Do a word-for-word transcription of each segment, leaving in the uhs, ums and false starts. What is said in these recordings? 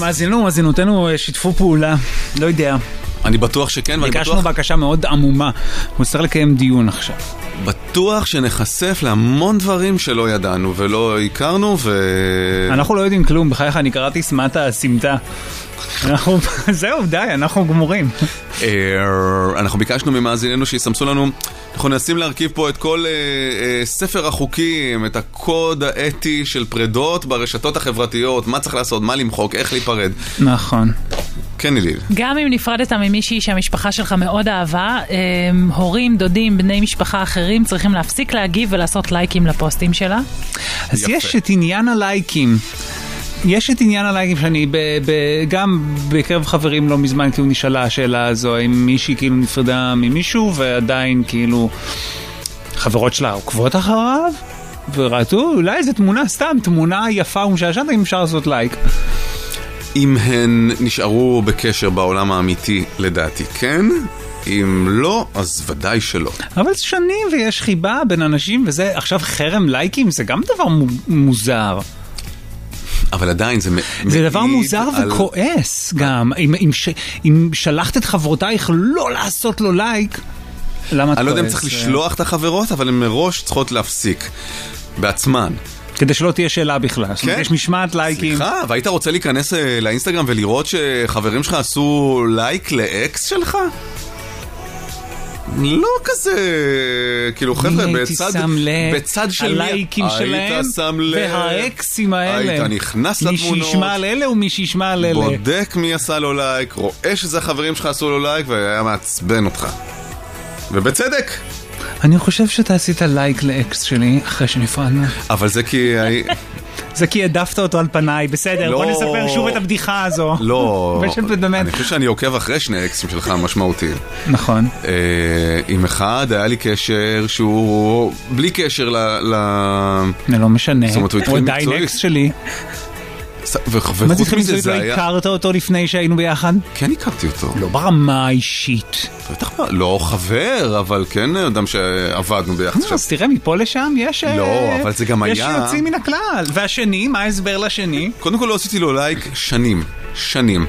מאזינו, מאזינותינו שיתפו פעולה, לא יודע. אני בטוח שכן, ואני ביקשנו בטוח... בקשה מאוד עמומה, הוא צריך לקיים דיון עכשיו. בטוח שנחשף להמון דברים שלא ידענו ולא הכרנו, ו... אנחנו לא יודעים כלום, בחייך אני קראתי סמטה הסמטה. אנחנו, זהו, די, אנחנו גמורים. אנחנו ביקשנו ממאזיננו שיסמסו לנו, אנחנו נסים להרכיב פה את כל ספר החוקים, את הקוד האתי של פרדות ברשתות החברתיות, מה צריך לעשות, מה למחוק, איך להיפרד. נכון. כן, אליל. גם אם נפרדת ממישהי שהמשפחה שלך מאוד אהבה, הורים, דודים, בני משפחה אחרים צריכים להפסיק להגיב ולעשות לייקים לפוסטים שלה. אז יש את עניין הלייקים. יש את עניין הלייקים שאני ב, ב, גם בקרב חברים לא מזמן כאילו נשאלה השאלה הזו, אם מישהי כאילו נפרדה ממישהו ועדיין כאילו חברות שלה עוקבות אחריו וראיתו אולי איזו תמונה, סתם תמונה יפה ומשעשעת, אם אפשר לעשות לייק. אם הן נשארו בקשר בעולם האמיתי, לדעתי כן. אם לא, אז ודאי שלא. אבל שנים ויש חיבה בין אנשים, וזה עכשיו חרם לייקים, זה גם דבר מוזר. אבל עדיין זה... זה דבר מוזר וכועס גם. אם שלחת את חברותייך לא לעשות לו לייק, למה את כועס? אני לא יודע אם צריך לשלוח את החברות, אבל הן מראש צריכות להפסיק בעצמן. כדי שלא תהיה שאלה בכלל. זאת אומרת, יש משמעת לייקים. סליחה, והיית רוצה להיכנס לאינסטגרם ולראות שחברים שלך עשו לייק לאקס שלך? לא כזה, כאילו חבר'ה, בצד, בצד של הלייקים שלהם, היית שם לב, והאקסים האלה, היית נכנס לתמונות, מי שישמע על אלה ומי שישמע על אלה, בודק מי עשה לו לייק, רואה שזה החברים שלך עשו לו לייק, והיה מעצבן אותך. ובצדק. אני חושב שאתה עשית לייק לאקס שלי אחרי שנפרדנו. אבל זה כי... זה כי העדפת אותו על פניי, בסדר, בוא נספר שוב את הבדיחה הזו. לא, אני חושב שאני עוקב אחרי שני אקסים שלך משמעותיים. נכון. עם אחד היה לי קשר שהוא בלי קשר ל... זה לא משנה, הוא עדיין אקס שלי. וחוץ מזה זה היה... לא הכרת אותו לפני שהיינו ביחד? כן הכרתי אותו. לא ברמה האישית. לא חבר, אבל כן אדם שעבדנו ביחד. אז תראה, מפה לשם יש... לא, אבל זה גם היה... יש יוצאים מן הכלל. והשני, מה ההסבר לשני? קודם כל לא עשיתי לו לייק שנים. שנים.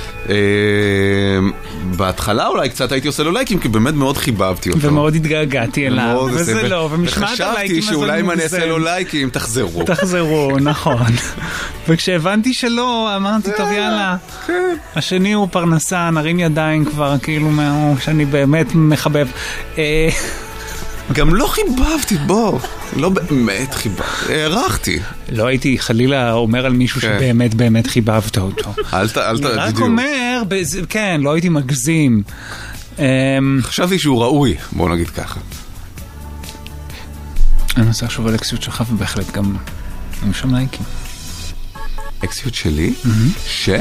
בהתחלה אולי קצת הייתי עושה לו לייקים, כי באמת מאוד חיבבתי אותו. ומאוד התגעגעתי אליו, וזה לא, ומשמעת הלייקים וחשבתי שאולי אם אני אעשה לו לייקים, תחזרו. תחזרו, נכון. וכשהבנתי שלא, אמרתי, טוב יאללה, השני הוא פרנסה, נרים ידיים כבר, כאילו, שאני באמת מחבב. גם לא חיבבתי, בוא. לא באמת חיבבתי, הערכתי. לא הייתי חלילה אומר על מישהו שבאמת באמת חיבבת אותו. אל ת, אל ת, בדיוק. רק אומר, כן, לא הייתי מגזים. חשבתי שהוא ראוי, בוא נגיד ככה. אני מנסה לחשוב על אקסיות שלך, ובהחלט גם היו שם לייקים. אקסיות שלי? ש?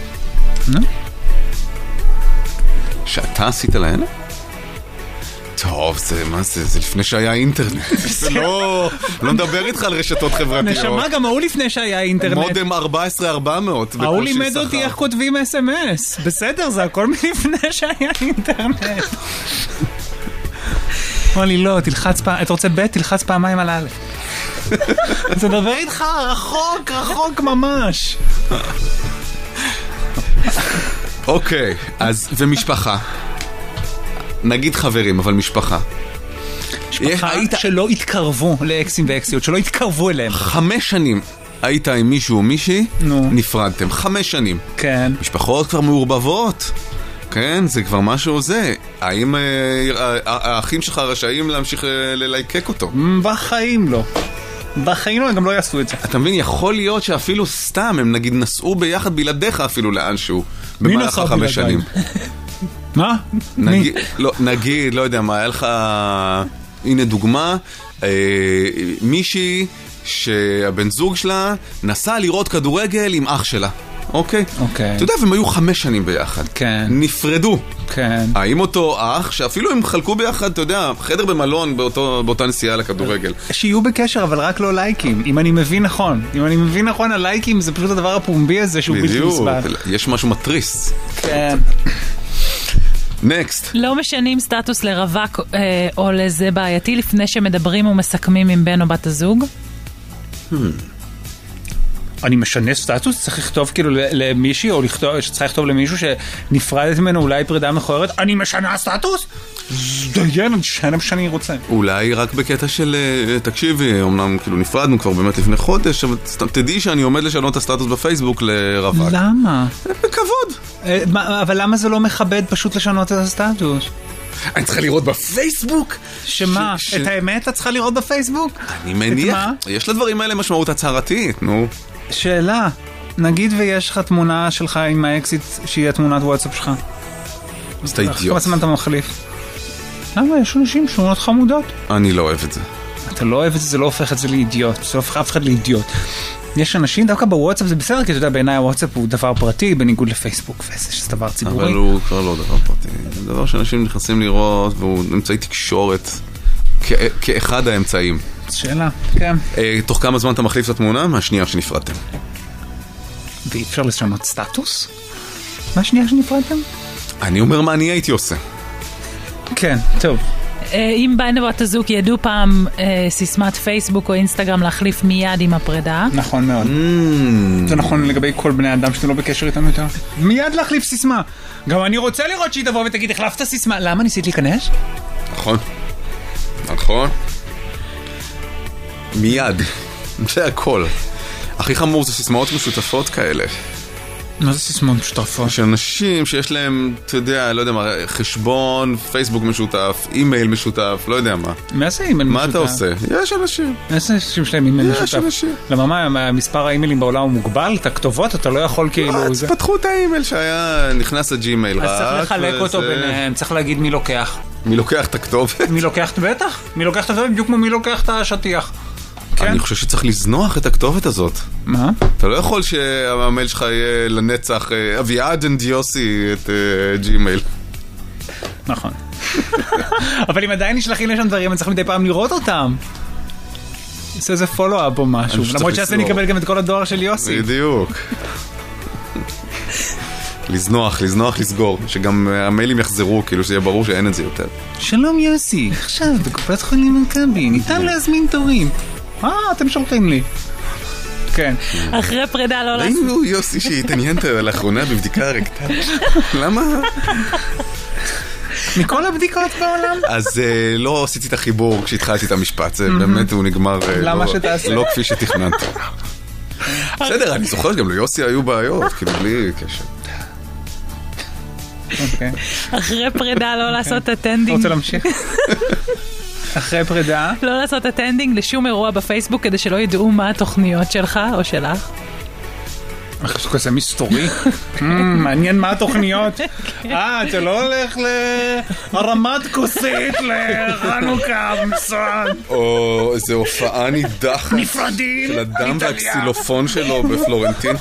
שאתה עשית להן? טוב, זה, מה זה? זה לפני שהיה אינטרנט. זה לא, לא מדבר איתך על רשתות חברתיות. נשמה, גם ההוא לפני שהיה אינטרנט. מודם ארבע עשרה ארבע מאות. ההוא לימד אותי איך כותבים אס אם אס. בסדר, זה הכל מלפני שהיה אינטרנט. אמר לי, לא, תלחץ פעם, אתה רוצה ב', תלחץ פעמיים על א'. זה מדבר איתך רחוק, רחוק ממש. אוקיי, אז, ומשפחה. נגיד חברים, אבל משפחה. משפחה שלא התקרבו לאקסים ואקסיות, שלא התקרבו אליהם. חמש שנים היית עם מישהו או מישהי, נפרדתם. חמש שנים. כן. משפחות כבר מעורבבות. כן, זה כבר משהו זה. האם האחים שלך רשאים להמשיך ללייקק אותו? בחיים לא. בחיים לא, הם גם לא יעשו את זה. אתה מבין, יכול להיות שאפילו סתם, הם נגיד נסעו ביחד בלעדיך אפילו לאנשהו. במהלך החמש שנים. מה? נגיד, לא, נגיד, לא יודע מה, היה לך, הנה דוגמה, אה, מישהי שהבן זוג שלה נסע לראות כדורגל עם אח שלה, אוקיי? אוקיי. אתה יודע, והם היו חמש שנים ביחד. כן. נפרדו. כן. האם אותו אח, שאפילו הם חלקו ביחד, אתה יודע, חדר במלון באותו, באותה נסיעה לכדורגל. שיהיו בקשר, אבל רק לא לייקים, אם אני מבין נכון. אם אני מבין נכון, הלייקים זה פשוט הדבר הפומבי הזה שהוא בלתי נסבל. בדיוק, יש משהו מטריס. כן. נקסט. לא משנים סטטוס לרווק אה, או לזה בעייתי לפני שמדברים ומסכמים עם בן או בת הזוג? Hmm. אני משנה סטטוס, צריך לכתוב כאילו למישהי, או שצריך לכתוב למישהו שנפרדת ממנו אולי פרידה מכוערת, אני משנה סטטוס? דיין, אני משנה שאני רוצה. אולי רק בקטע של, תקשיבי, אמנם כאילו נפרדנו כבר באמת לפני חודש, אבל תדעי שאני עומד לשנות את הסטטוס בפייסבוק לרווק. למה? בכבוד. אבל למה זה לא מכבד פשוט לשנות את הסטטוס? אני צריכה לראות בפייסבוק? שמה? את האמת אתה צריכה לראות בפייסבוק? אני מניח. יש לדברים האלה משמעות הצהרתית, נו. שאלה, נגיד ויש לך תמונה שלך עם האקסיט שהיא התמונת וואטסאפ שלך. אז אתה אידיוט. כמה זמן אתה מחליף? למה? יש אנשים תמונות חמודות. אני לא אוהב את זה. אתה לא אוהב את זה, זה לא הופך את זה לאידיוט. זה לא הופך אף אחד לאידיוט. יש אנשים, דווקא בוואטסאפ זה בסדר, כי אתה יודע, בעיניי הוואטסאפ הוא דבר פרטי, בניגוד לפייסבוק, וזה דבר ציבורי. אבל הוא כבר לא דבר פרטי. זה דבר שאנשים נכנסים לראות, והוא אמצעי תקשורת כאחד האמצעים. שאלה, כן. תוך כמה זמן אתה מחליף את התמונה? מהשנייה שנפרדתם. ואי אפשר לשנות סטטוס? מהשנייה שנפרדתם? אני אומר מה אני הייתי עושה. כן, טוב. אם בן ובת הזוג ידעו פעם סיסמת פייסבוק או אינסטגרם להחליף מיד עם הפרידה. נכון מאוד. זה נכון לגבי כל בני אדם שאתם לא בקשר איתם יותר. מיד להחליף סיסמה. גם אני רוצה לראות שהיא תבוא ותגיד, החלפת סיסמה. למה ניסית להיכנס? נכון. נכון. מיד. זה הכל. הכי חמור זה סיסמאות משותפות כאלה. מה זה סיסמאות משותפות? שאנשים שיש להם, אתה יודע, לא יודע מה, חשבון, פייסבוק משותף, אימייל משותף, לא יודע מה. מה זה אימייל משותף? מה אתה עושה? יש אנשים. יש אנשים שלהם אימייל משותף. יש אנשים. למה מה, מספר האימיילים בעולם הוא מוגבל? את הכתובות, אתה לא יכול כאילו... אז פתחו את האימייל שהיה נכנס לג'ימייל רק. אז צריך לחלק אותו ביניהם, צריך להגיד מי לוקח. מי לוקח את הכתובת? מי לוקח את בטח? מי לוקח את הכתובת? בדיוק כמו מי לוקח את השטיח. אני חושב שצריך לזנוח את הכתובת הזאת. מה? אתה לא יכול שהמייל שלך יהיה לנצח אביעד אנדיוסי את ג'ימייל. נכון. אבל אם עדיין נשלחים לשם דברים, אני צריך מדי פעם לראות אותם. עושה איזה פולו-אפ או משהו. למרות שעשה נקבל גם את כל הדואר של יוסי. בדיוק. לזנוח, לזנוח, לסגור. שגם המיילים יחזרו, כאילו שיהיה ברור שאין את זה יותר. שלום יוסי, עכשיו בקופת חולים מכבי, ניתן להזמין תורים. אה, אתם שולחים לי. כן. אחרי פרידה לא לעשות. ראינו יוסי שהתעניינת לאחרונה בבדיקה רקטלית. למה? מכל הבדיקות בעולם? אז לא עשיתי את החיבור כשהתחלתי את המשפט. זה באמת הוא נגמר לא כפי שתכננתי. בסדר, אני זוכר שגם ליוסי היו בעיות, כאילו בלי קשר. אחרי פרידה לא לעשות הטנדינג. אתה רוצה להמשיך? אחרי פרידה? לא לעשות הטנדינג לשום אירוע בפייסבוק כדי שלא ידעו מה התוכניות שלך או שלך. זה כזה מסתורי. מעניין מה התוכניות. אה, אתה לא הולך להרמת כוסית לחנוכה במשרד. או איזו הופעה נידחת. נפרדים. של הדם והקסילופון שלו בפלורנטין.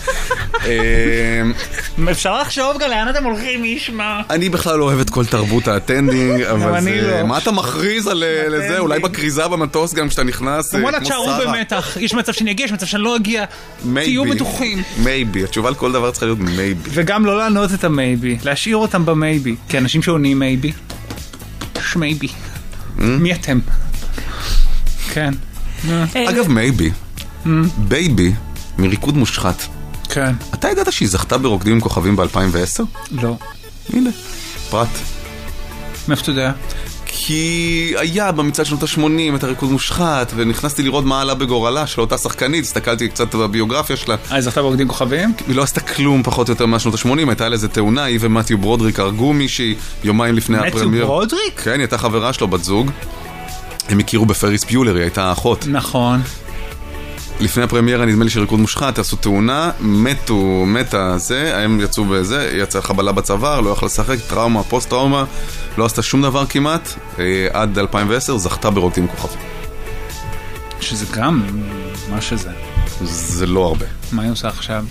אפשר לחשוב גם לאן אתם הולכים, ישמע. אני בכלל לא אוהב את כל תרבות הטנדינג, אבל מה אתה מכריז על זה? אולי בקריזה במטוס גם כשאתה נכנס, כמו תשארו במתח. יש מצב שאני אגיע, יש מצב שאני לא אגיע. תהיו בטוחים. מייבי, התשובה לכל דבר צריכה להיות מייבי. וגם לא לענות את המייבי, להשאיר אותם במייבי. כי אנשים שעונים מייבי, שמייבי. מי אתם? כן. אגב, מייבי, בייבי, מריקוד מושחת. כן. אתה ידעת שהיא זכתה ברוקדים עם כוכבים ב-אלפיים ועשר? לא. הנה, פרט. מאיפה אתה יודע? כי היה במצעד שנות ה-שמונים את הריקוד מושחת, ונכנסתי לראות מה עלה בגורלה של אותה שחקנית, הסתכלתי קצת בביוגרפיה שלה. אה, זכתה ברוקדים כוכבים? היא לא עשתה כלום פחות או יותר מהשנות ה-שמונים, הייתה לזה תאונה, היא ומתיו ברודריק הרגו מישהי יומיים לפני הפרמייר. מתיו ברודריק? כן, היא הייתה חברה שלו, בת זוג. הם הכירו בפריס ביולר, היא הייתה אחות. נכון. לפני הפרמיירה נדמה לי שריקוד מושחת, עשו תאונה, מתו, מתה זה, הם יצאו בזה, יצא חבלה בצוואר, לא יכלה לשחק, טראומה, פוסט טראומה, לא עשתה שום דבר כמעט, עד אלפיים ועשר זכתה ברוקדים כוכבים. שזה גם, מה שזה? זה לא הרבה. מה היא עושה עכשיו?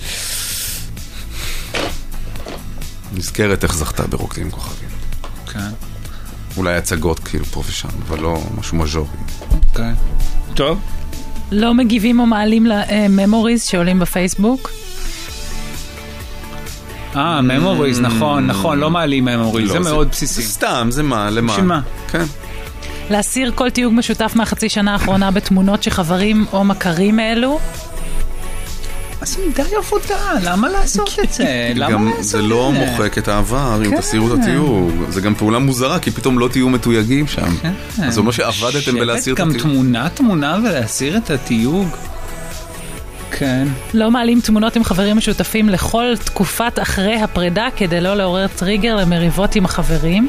נזכרת איך זכתה ברוקדים כוכבים. כן. אולי הצגות כאילו פה ושם, אבל לא משהו מז'ורי. כן. טוב. לא מגיבים או מעלים לממוריז שעולים בפייסבוק? אה, ממוריז, נכון, נכון, לא מעלים ממוריז, זה מאוד בסיסי. זה סתם, זה מה, למה? בשביל מה? כן. להסיר כל תיוג משותף מהחצי שנה האחרונה בתמונות שחברים או מכרים אלו? אז מדי עבודה, למה לעשות את זה? למה לעשות את זה? זה לא מוחק את העבר, אם תסירו את התיוג. זה גם פעולה מוזרה, כי פתאום לא תהיו מתויגים שם. אז זה אומר שעבדתם בלהסיר את התיוג. גם תמונה תמונה ולהסיר את התיוג. כן. לא מעלים תמונות עם חברים משותפים לכל תקופת אחרי הפרידה, כדי לא לעורר טריגר למריבות עם החברים.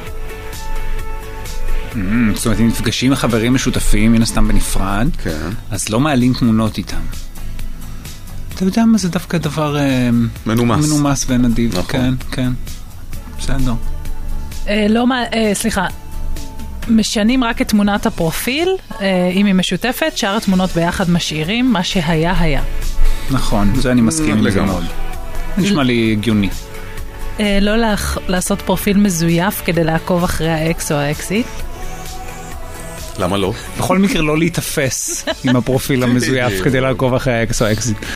זאת אומרת, אם נפגשים עם חברים משותפים, מן הסתם בנפרד, אז לא מעלים תמונות איתם. אתה יודע מה, זה דווקא דבר מנומס. מנומס ונדיב. כן, כן. בסדר. לא, סליחה. משנים רק את תמונת הפרופיל, אם היא משותפת, שאר התמונות ביחד משאירים, מה שהיה היה. נכון, זה אני מסכים עם זה מאוד. נשמע לי הגיוני. לא לעשות פרופיל מזויף כדי לעקוב אחרי האקס או האקסית. למה לא? בכל מקרה לא להתאפס עם הפרופיל המזויף כדי לעקוב אחרי האקס או האקסית.